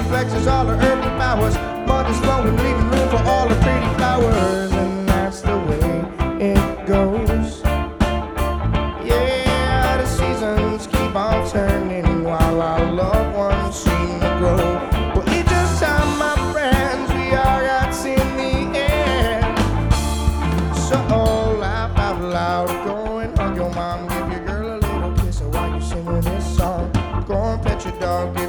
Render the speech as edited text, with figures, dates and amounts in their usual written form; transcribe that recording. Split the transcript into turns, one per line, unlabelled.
flexes all the earthly powers. Mother's flowing, leaving room for all the pretty flowers. And that's the way it goes. Yeah, the seasons keep on turning while our loved ones seem to grow. But it's just time, my friends, we all got in the end. So laugh out loud, go and hug your mom, give your girl a little kiss while you're singing this song. Go and pet your dog,